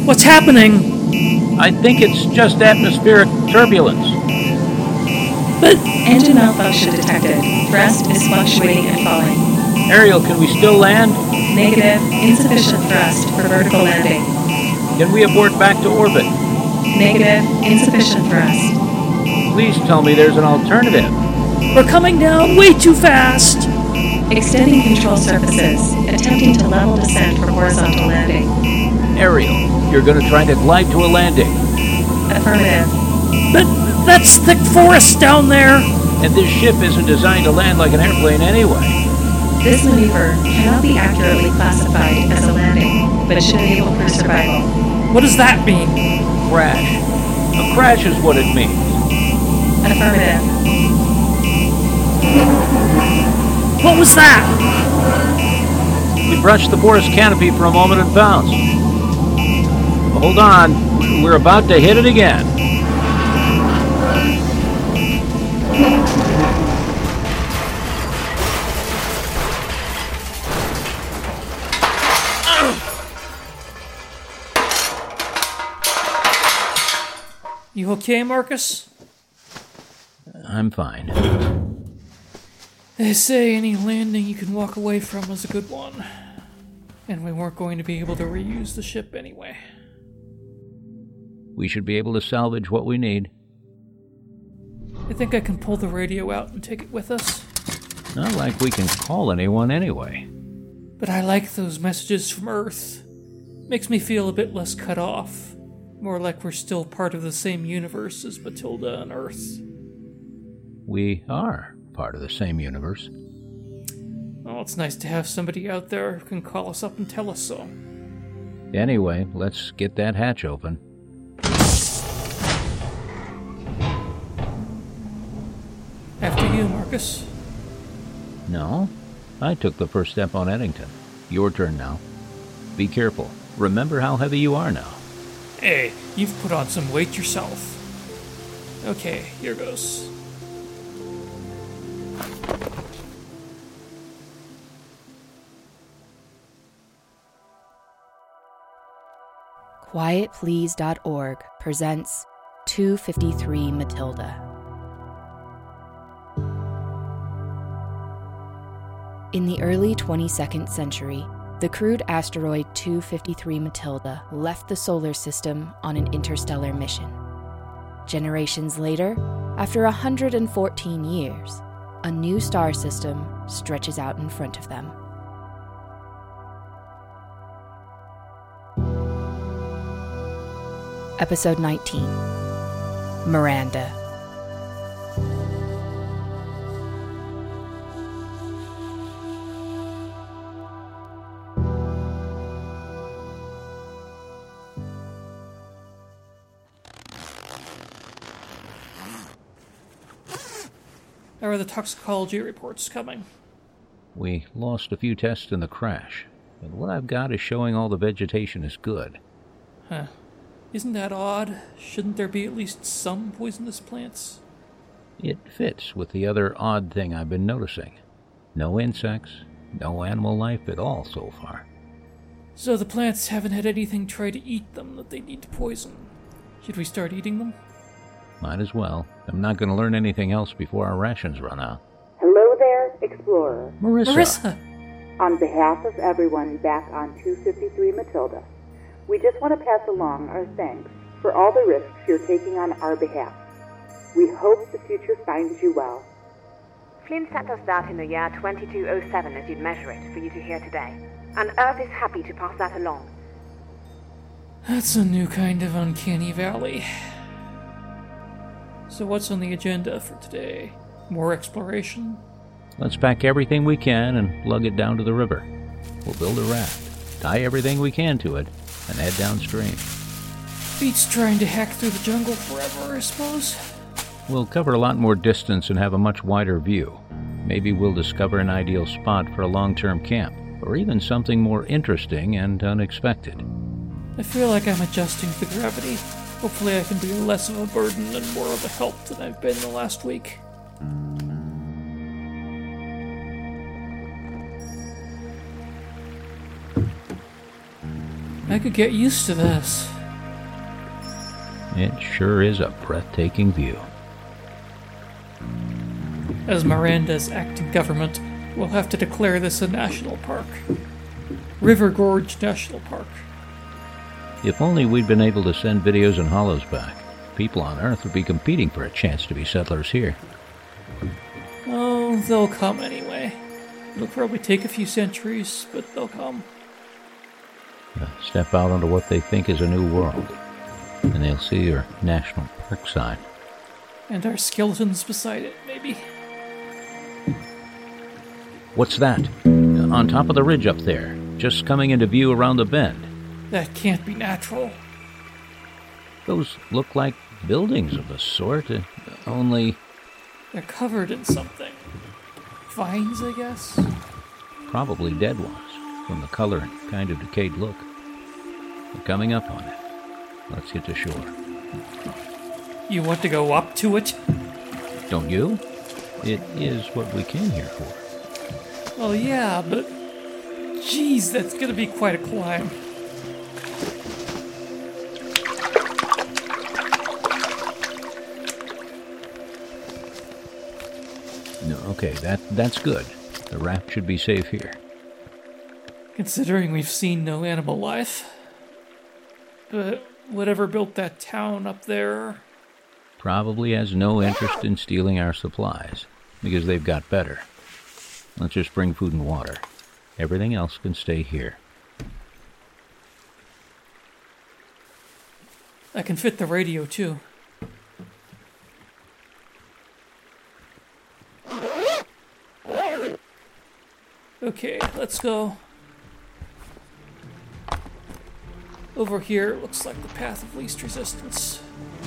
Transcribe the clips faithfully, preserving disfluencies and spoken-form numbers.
What's happening? I think it's just atmospheric turbulence. But... Engine malfunction detected. Thrust is fluctuating and falling. Ariel, can we still land? Negative. Insufficient thrust for vertical landing. Can we abort back to orbit? Negative. Insufficient thrust. Please tell me there's an alternative. We're coming down way too fast. Extending control surfaces. Attempting to level descent for horizontal landing. Ariel, you're going to try to glide to a landing. Affirmative. But that's thick forest down there. And this ship isn't designed to land like an airplane anyway. This maneuver cannot be accurately classified as a landing, but should enable crew survival. What does that mean? Crash. A crash is what it means. Affirmative. What was that? We brushed the porous canopy for a moment and bounced. Hold on, we're about to hit it again. You okay, Marcus? I'm fine. They say any landing you can walk away from is a good one. And we weren't going to be able to reuse the ship anyway. We should be able to salvage what we need. I think I can pull the radio out and take it with us. Not like we can call anyone anyway. But I like those messages from Earth. Makes me feel a bit less cut off. More like we're still part of the same universe as Matilda and Earth. We are part of the same universe. Oh, it's nice to have somebody out there who can call us up and tell us so. Anyway, let's get that hatch open. After you, Marcus. No, I took the first step on Eddington. Your turn now. Be careful. Remember how heavy you are now. Hey, you've put on some weight yourself. Okay, here goes. quiet please dot org presents two fifty-three Matilda. In the early twenty-second century, the crewed asteroid two fifty-three Matilda left the solar system on an interstellar mission. Generations later, after one hundred fourteen years, a new star system stretches out in front of them. Episode nineteen, Miranda. How are the toxicology reports coming? We lost a few tests in the crash, but what I've got is showing all the vegetation is good. Huh. Isn't that odd? Shouldn't there be at least some poisonous plants? It fits with the other odd thing I've been noticing. No insects, no animal life at all so far. So the plants haven't had anything try to eat them that they need to poison. Should we start eating them? Might as well. I'm not going to learn anything else before our rations run out. Hello there, Explorer. Marissa. Marissa! On behalf of everyone back on two fifty-three Matilda, we just want to pass along our thanks for all the risks you're taking on our behalf. We hope the future finds you well. Flynn sent us that in the year twenty-two oh seven as you'd measure it for you to hear today. And Earth is happy to pass that along. That's a new kind of uncanny valley. So what's on the agenda for today? More exploration? Let's pack everything we can and lug it down to the river. We'll build a raft, tie everything we can to it, and head downstream. Beats trying to hack through the jungle forever, I suppose. We'll cover a lot more distance and have a much wider view. Maybe we'll discover an ideal spot for a long-term camp, or even something more interesting and unexpected. I feel like I'm adjusting to the gravity. Hopefully I can be less of a burden and more of a help than I've been the last week. I could get used to this. It sure is a breathtaking view. As Miranda's acting government, we'll have to declare this a national park. River Gorge National Park. If only we'd been able to send videos and hollows back. People on Earth would be competing for a chance to be settlers here. Oh, they'll come anyway. It'll probably take a few centuries, but they'll come. Uh, step out onto what they think is a new world, and they'll see your national park sign. And our skeletons beside it, maybe. What's that? Uh, on top of the ridge up there, just coming into view around the bend. That can't be natural. Those look like buildings of a sort, uh, only... They're covered in something. Vines, I guess? Probably dead ones, from the color and kind of decayed look. They're coming up on it. Let's get to shore. You want to go up to it? Don't you? It is what we came here for. Well, yeah, but... Geez, that's gonna be quite a climb. No, okay, that that's good. The raft should be safe here. Considering we've seen no animal life. But whatever built that town up there... Probably has no interest in stealing our supplies, because they've got better. Let's just bring food and water. Everything else can stay here. I can fit the radio, too. Okay, let's go. Over here looks like the path of least resistance.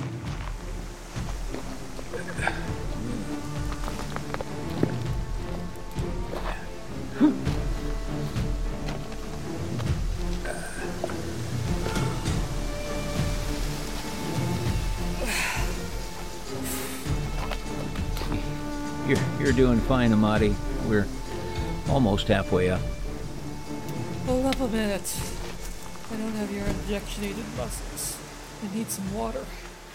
You're, you're doing fine, Amati. We're almost halfway up. Hold up a minute. I don't have your injectionated muscles. I need some water.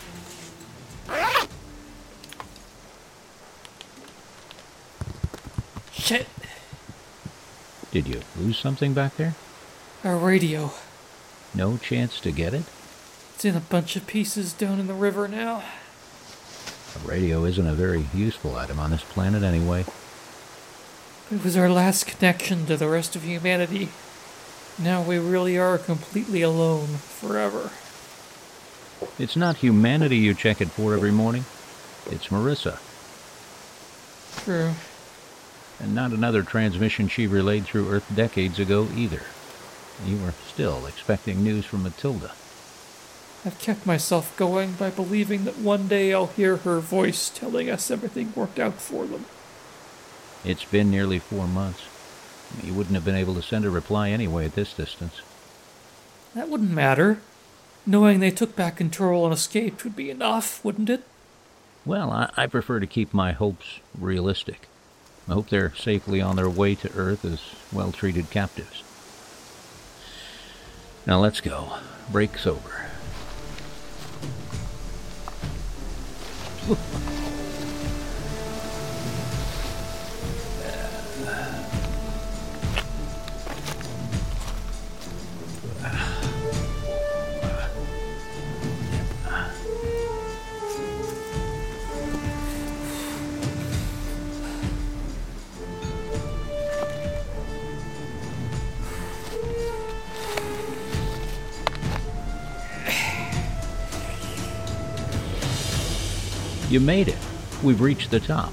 Shit! Did you lose something back there? Our radio. No chance to get it? It's in a bunch of pieces down in the river now. A radio isn't a very useful item on this planet anyway. It was our last connection to the rest of humanity. Now we really are completely alone forever. It's not humanity you check it for every morning. It's Marissa. True. And not another transmission she relayed through Earth decades ago either. You were still expecting news from Matilda. I've kept myself going by believing that one day I'll hear her voice telling us everything worked out for them. It's been nearly four months. You wouldn't have been able to send a reply anyway at this distance. That wouldn't matter. Knowing they took back control and escaped would be enough, wouldn't it? Well, I, I prefer to keep my hopes realistic. I hope they're safely on their way to Earth as well-treated captives. Now let's go. Break's over. You made it. We've reached the top.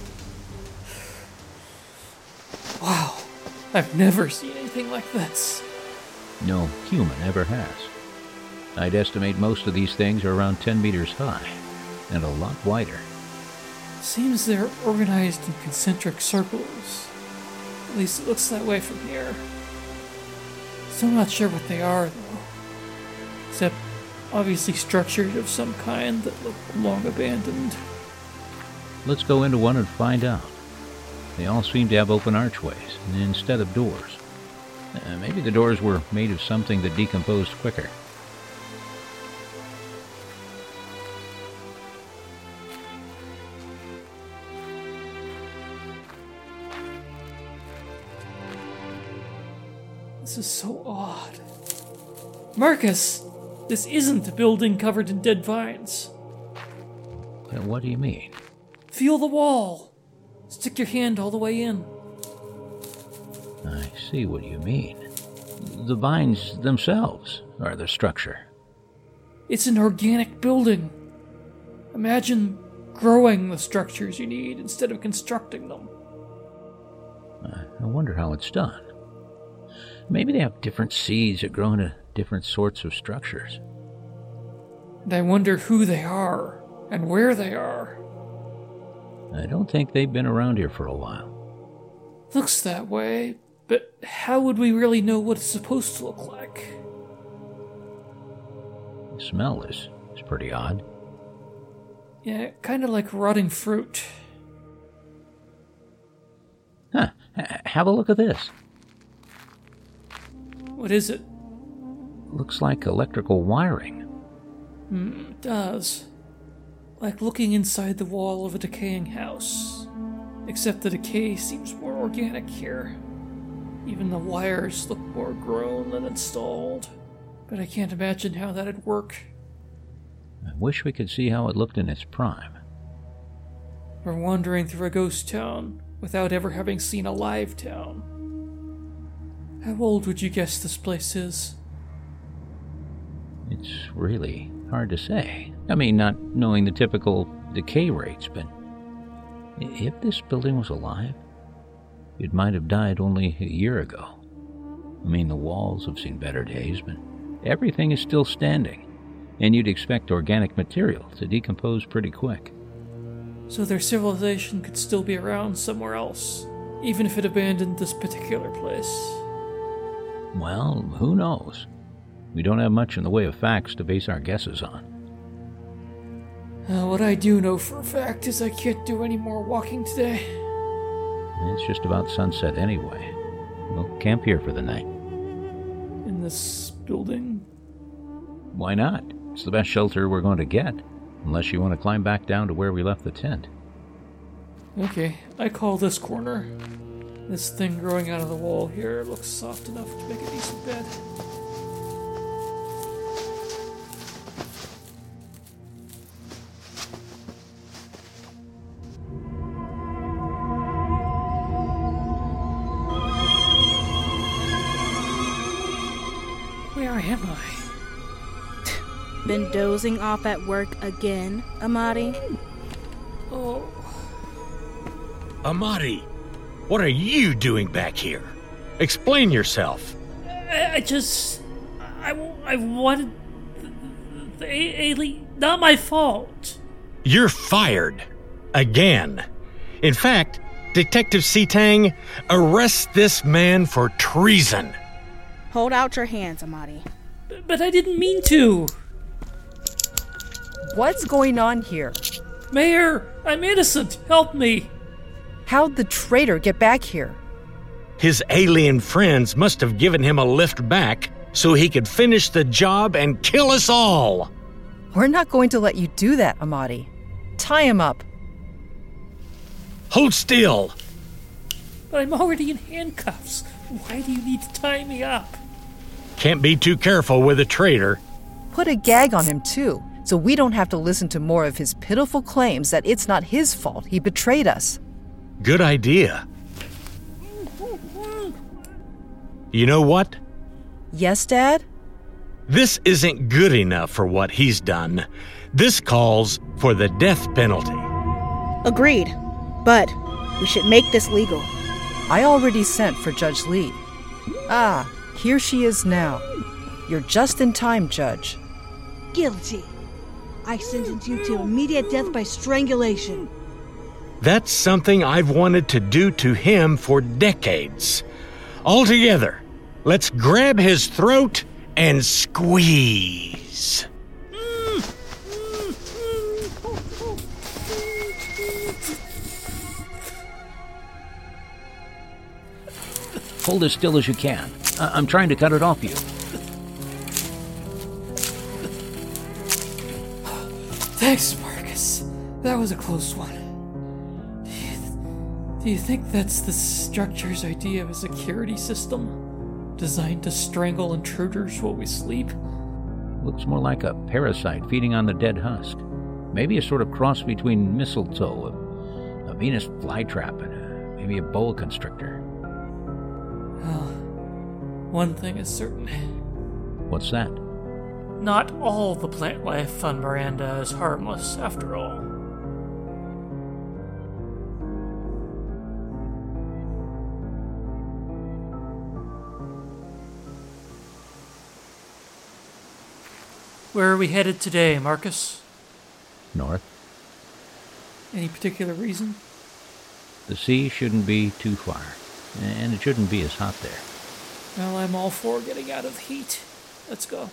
Wow. I've never seen anything like this. No human ever has. I'd estimate most of these things are around ten meters high, and a lot wider. Seems they're organized in concentric circles. At least it looks that way from here. Still not sure what they are, though. Except obviously structured of some kind that look long abandoned. Let's go into one and find out. They all seem to have open archways, instead of doors. Uh, maybe the doors were made of something that decomposed quicker. This is so odd. Marcus, this isn't a building covered in dead vines. Uh, What do you mean? Feel the wall. Stick your hand all the way in. I see what you mean. The vines themselves are the structure. It's an organic building. Imagine growing the structures you need instead of constructing them. Uh, I wonder how it's done. Maybe they have different seeds that grow into different sorts of structures. And I wonder who they are and where they are. I don't think they've been around here for a while. Looks that way, but how would we really know what it's supposed to look like? The smell is, is pretty odd. Yeah, kind of like rotting fruit. Huh. H- have a look at this. What is it? Looks like electrical wiring. Hmm, it does. Like looking inside the wall of a decaying house. Except the decay seems more organic here. Even the wires look more grown than installed. But I can't imagine how that'd work. I wish we could see how it looked in its prime. We're wandering through a ghost town without ever having seen a live town. How old would you guess this place is? It's really hard to say. I mean, not knowing the typical decay rates, but if this building was alive, it might have died only a year ago. I mean, the walls have seen better days, but everything is still standing, and you'd expect organic material to decompose pretty quick. So their civilization could still be around somewhere else, even if it abandoned this particular place. Well, who knows? We don't have much in the way of facts to base our guesses on. Uh, what I do know for a fact is I can't do any more walking today. It's just about sunset anyway. We'll camp here for the night. In this building? Why not? It's the best shelter we're going to get, unless you want to climb back down to where we left the tent. Okay, I call this corner. This thing growing out of the wall here looks soft enough to make a decent bed. Where am I? Been dozing off at work again, Amadi? Oh, Amadi, what are you doing back here? Explain yourself. I, I just... I, I wanted... The, the alien... Not my fault. You're fired. Again. In fact, Detective Sitang, arrest this man for treason. Hold out your hands, Amadi. But, but I didn't mean to. What's going on here? Mayor, I'm innocent. Help me. How'd the traitor get back here? His alien friends must have given him a lift back so he could finish the job and kill us all. We're not going to let you do that, Amadi. Tie him up. Hold still. But I'm already in handcuffs. Why do you need to tie me up? Can't be too careful with a traitor. Put a gag on him, too, so we don't have to listen to more of his pitiful claims that it's not his fault he betrayed us. Good idea. You know what? Yes, Dad? This isn't good enough for what he's done. This calls for the death penalty. Agreed. But we should make this legal. I already sent for Judge Lee. Ah, here she is now. You're just in time, Judge. Guilty. I sentence you to immediate death by strangulation. That's something I've wanted to do to him for decades. All together, let's grab his throat and squeeze. Hold as still as you can. I- I'm trying to cut it off you. Thanks, Marcus. That was a close one. Do you, do you think that's the structure's idea of a security system? Designed to strangle intruders while we sleep? Looks more like a parasite feeding on the dead husk. Maybe a sort of cross between mistletoe, a, a Venus flytrap, and a, maybe a boa constrictor. Well, one thing is certain. What's that? Not all the plant life on Miranda is harmless, after all. Where are we headed today, Marcus? North. Any particular reason? The sea shouldn't be too far, and it shouldn't be as hot there. Well, I'm all for getting out of the heat. Let's go.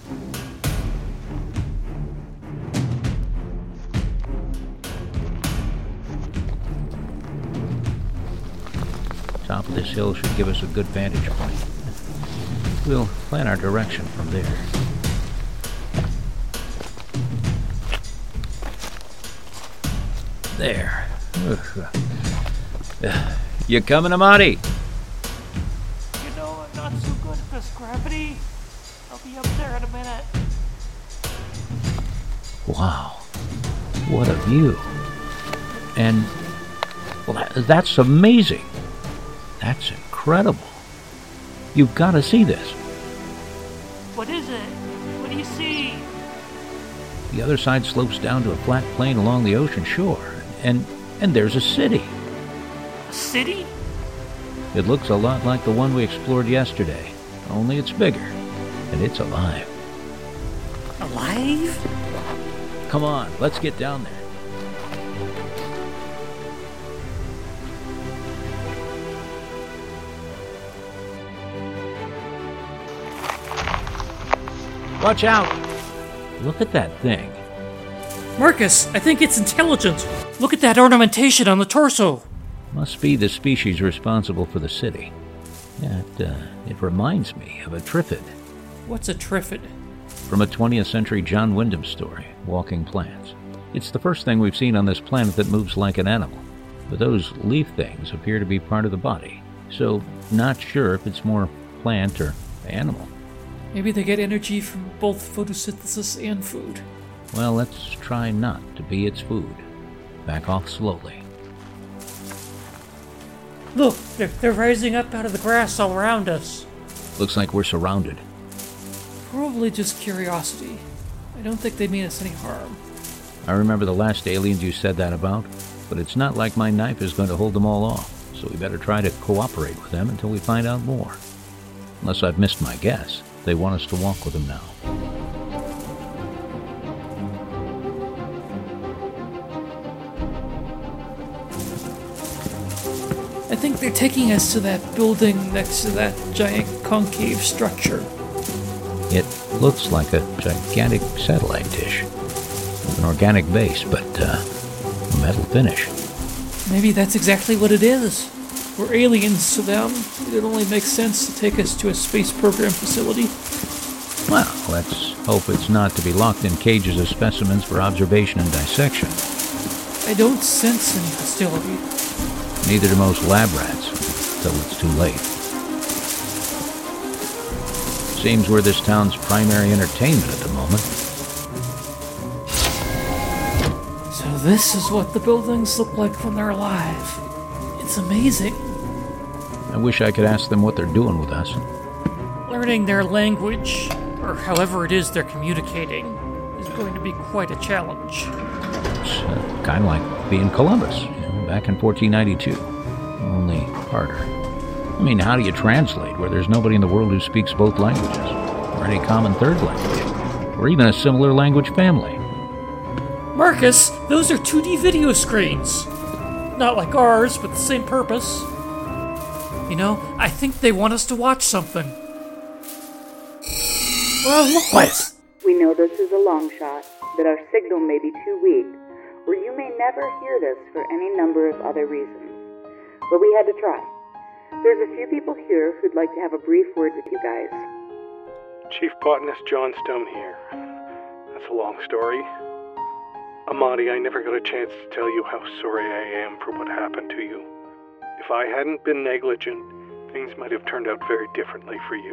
Top of this hill should give us a good vantage point. We'll plan our direction from there. There. You coming, Amadi? You know, I'm not so good at this gravity. I'll be up there in a minute. Wow. What a view. And, well, that, that's amazing. That's incredible. You've got to see this. What is it? What do you see? The other side slopes down to a flat plain along the ocean shore. And and there's a city. A city? It looks a lot like the one we explored yesterday, only it's bigger, and it's alive. Alive? Come on, let's get down there. Watch out! Look at that thing. Marcus, I think it's intelligent. Look at that ornamentation on the torso. Must be the species responsible for the city. Yeah, it, uh, it reminds me of a Triffid. What's a Triffid? From a twentieth century John Wyndham story, Walking Plants. It's the first thing we've seen on this planet that moves like an animal. But those leaf things appear to be part of the body. So, not sure if it's more plant or animal. Maybe they get energy from both photosynthesis and food. Well, let's try not to be its food. Back off slowly. Look, they're, they're rising up out of the grass all around us. Looks like we're surrounded. Probably just curiosity. I don't think they mean us any harm. I remember the last aliens you said that about, but it's not like my knife is going to hold them all off, so we better try to cooperate with them until we find out more. Unless I've missed my guess, they want us to walk with them now. I think they're taking us to that building next to that giant concave structure. It looks like a gigantic satellite dish with an organic base, but uh, a metal finish. Maybe that's exactly what it is. We're aliens to them. It only makes sense to take us to a space program facility. Well, let's hope it's not to be locked in cages of specimens for observation and dissection. I don't sense any hostility. Neither do most lab rats, till it's too late. Seems we're this town's primary entertainment at the moment. So this is what the buildings look like when they're alive. It's amazing. I wish I could ask them what they're doing with us. Learning their language, or however it is they're communicating, is going to be quite a challenge. It's uh, kind of like being Columbus, you know, back in fourteen ninety-two. Only harder. I mean, how do you translate where there's nobody in the world who speaks both languages? Or any common third language? Or even a similar language family? Marcus, those are two D video screens. Not like ours, but the same purpose. You know, I think they want us to watch something. Well, what? We know this is a long shot, that our signal may be too weak, or you may never hear this for any number of other reasons. But we had to try. There's a few people here who'd like to have a brief word with you guys. Chief Botanist John Stone here. That's a long story. Amadi, I never got a chance to tell you how sorry I am for what happened to you. If I hadn't been negligent, things might have turned out very differently for you.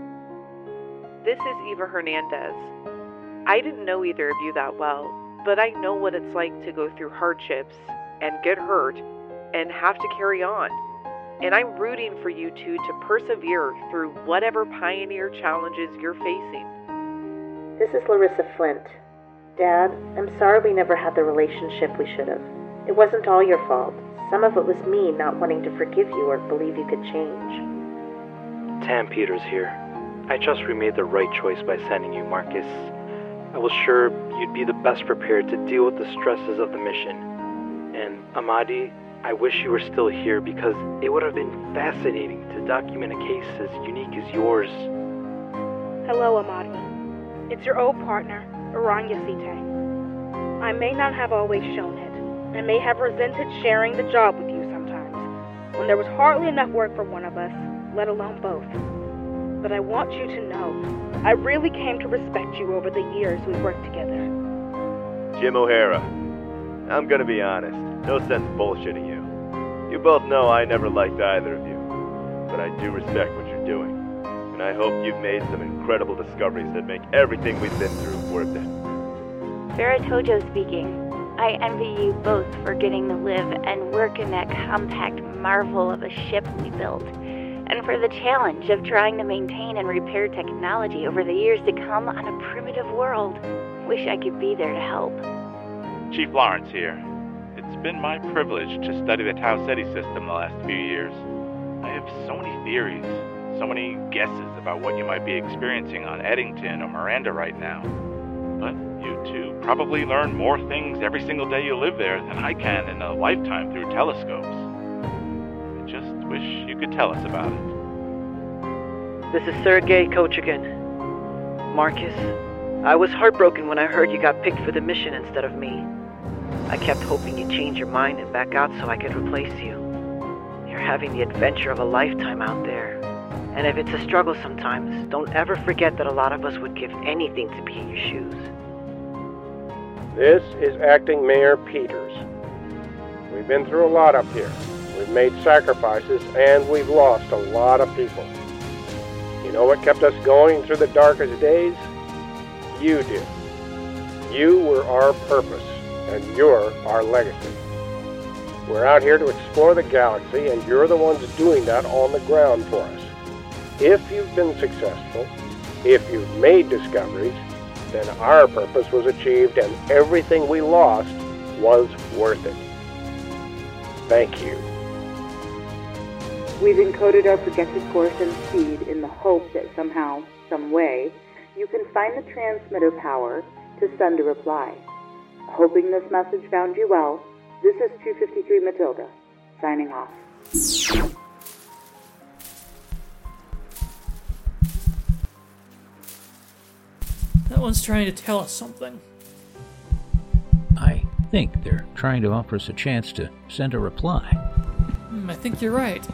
This is Eva Hernandez. I didn't know either of you that well, but I know what it's like to go through hardships and get hurt and have to carry on. And I'm rooting for you two to persevere through whatever pioneer challenges you're facing. This is Larissa Flint. Dad, I'm sorry we never had the relationship we should have. It wasn't all your fault. Some of it was me not wanting to forgive you or believe you could change. Tam Peters here. I trust we made the right choice by sending you, Marcus. I was sure you'd be the best prepared to deal with the stresses of the mission. And Amadi, I wish you were still here because it would have been fascinating to document a case as unique as yours. Hello, Amadi. It's your old partner, Aranya Sitang. I may not have always shown it. I may have resented sharing the job with you sometimes, when there was hardly enough work for one of us, let alone both. But I want you to know, I really came to respect you over the years we worked together. Jim O'Hara, I'm gonna be honest, no sense bullshitting you. You both know I never liked either of you, but I do respect what you're doing, and I hope you've made some incredible discoveries that make everything we've been through worth it. Farah Tojo speaking. I envy you both for getting to live and work in that compact marvel of a ship we built, and for the challenge of trying to maintain and repair technology over the years to come on a primitive world. Wish I could be there to help. Chief Lawrence here. It's been my privilege to study the Tau Ceti system the last few years. I have so many theories, so many guesses about what you might be experiencing on Eddington or Miranda right now. But you two probably learn more things every single day you live there than I can in a lifetime through telescopes. I just wish you could tell us about it. This is Sergei Kochagin. Marcus, I was heartbroken when I heard you got picked for the mission instead of me. I kept hoping you'd change your mind and back out so I could replace you. You're having the adventure of a lifetime out there. And if it's a struggle sometimes, don't ever forget that a lot of us would give anything to be in your shoes. This is Acting Mayor Peters. We've been through a lot up here. We've made sacrifices, and we've lost a lot of people. You know what kept us going through the darkest days? You did. You were our purpose, and you're our legacy. We're out here to explore the galaxy, and you're the ones doing that on the ground for us. If you've been successful, if you've made discoveries, then our purpose was achieved and everything we lost was worth it. Thank you. We've encoded our projected course and speed in the hope that somehow, some way, you can find the transmitter power to send a reply. Hoping this message found you well, this is two fifty-three Matilda, signing off. That one's trying to tell us something. I think they're trying to offer us a chance to send a reply. Mm, I think you're right.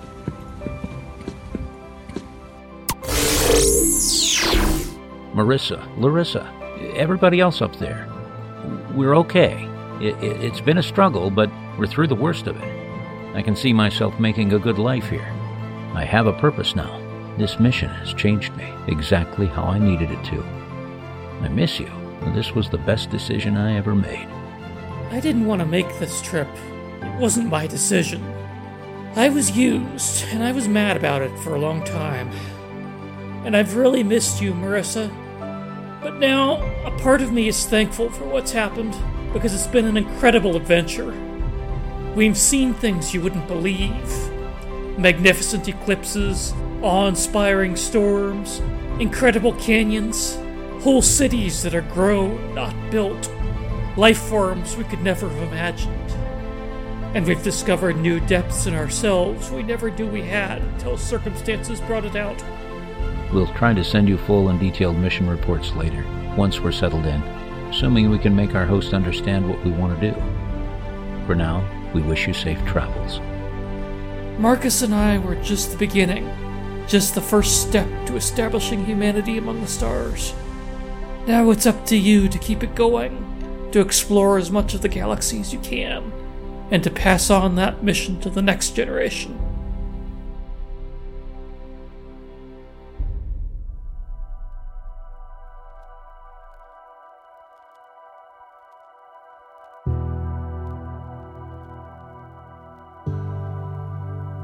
Marissa, Larissa, everybody else up there. We're okay. It, it, it's been a struggle, but we're through the worst of it. I can see myself making a good life here. I have a purpose now. This mission has changed me exactly how I needed it to. I miss you, and this was the best decision I ever made. I didn't want to make this trip. It wasn't my decision. I was used, and I was mad about it for a long time. And I've really missed you, Marissa. But now, a part of me is thankful for what's happened, because it's been an incredible adventure. We've seen things you wouldn't believe. Magnificent eclipses, awe-inspiring storms, incredible canyons, whole cities that are grown, not built, life forms we could never have imagined. And we've discovered new depths in ourselves we never knew we had until circumstances brought it out. We'll try to send you full and detailed mission reports later, once we're settled in, assuming we can make our host understand what we want to do. For now, we wish you safe travels. Marcus and I were just the beginning, just the first step to establishing humanity among the stars. Now it's up to you to keep it going, to explore as much of the galaxy as you can, and to pass on that mission to the next generation.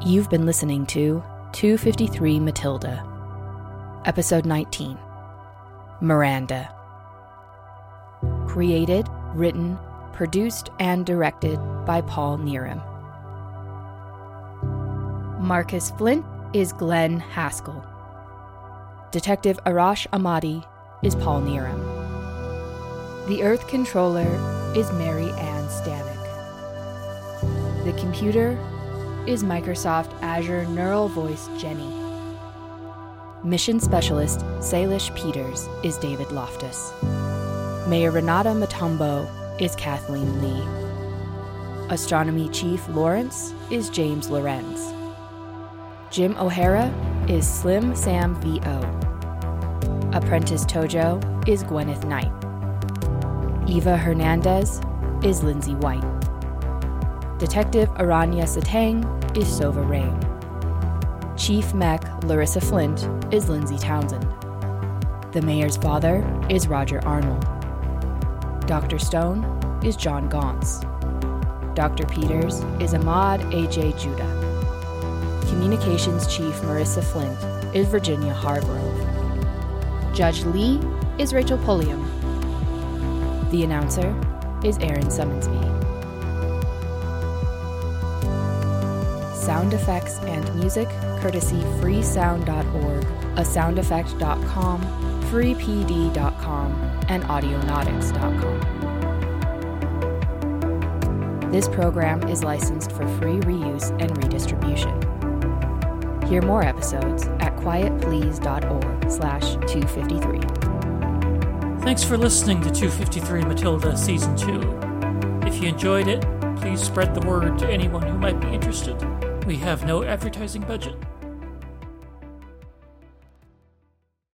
You've been listening to two fifty-three Matilda, Episode nineteen, Miranda. Created, written, produced, and directed by Paul Neram. Marcus Flint is Glenn Haskell. Detective Arash Ahmadi is Paul Neram. The Earth Controller is Mary Ann Stanek. The computer is Microsoft Azure Neural Voice Jenny. Mission Specialist Salish Peters is David Loftus. Mayor Renata Matumbo is Kathleen Lee. Astronomy Chief Lawrence is James Lorenz. Jim O'Hara is Slim Sam V O. Apprentice Tojo is Gwyneth Knight. Eva Hernandez is Lindsay White. Detective Aranya Satang is Sova Rain. Chief Mech Larissa Flint is Lindsay Townsend. The mayor's father is Roger Arnold. Doctor Stone is John Gauntz. Doctor Peters is Ahmad A J Judah. Communications Chief Marissa Flint is Virginia Hargrove. Judge Lee is Rachel Pulliam. The announcer is Aaron Summonsby. Sound effects and music courtesy free sound dot org, a sound effect dot com, free p d dot com, and audionautics dot com. This program is licensed for free reuse and redistribution. Hear more episodes at quiet please dot org slash two fifty-three. Thanks for listening to two fifty-three Matilda Season two. If you enjoyed it, please spread the word to anyone who might be interested. We have no advertising budget.